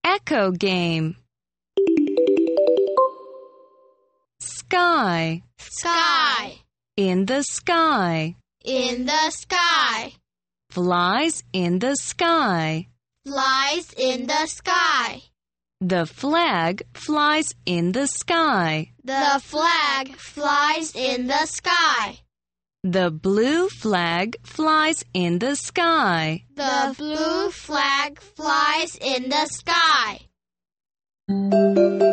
Echo game. Sky. Sky. In the sky. In the sky. Flies in the sky. Flies in the sky. The flag flies in the sky. The flag flies in the sky. The blue flag flies in the sky. The blue flag flies in the sky.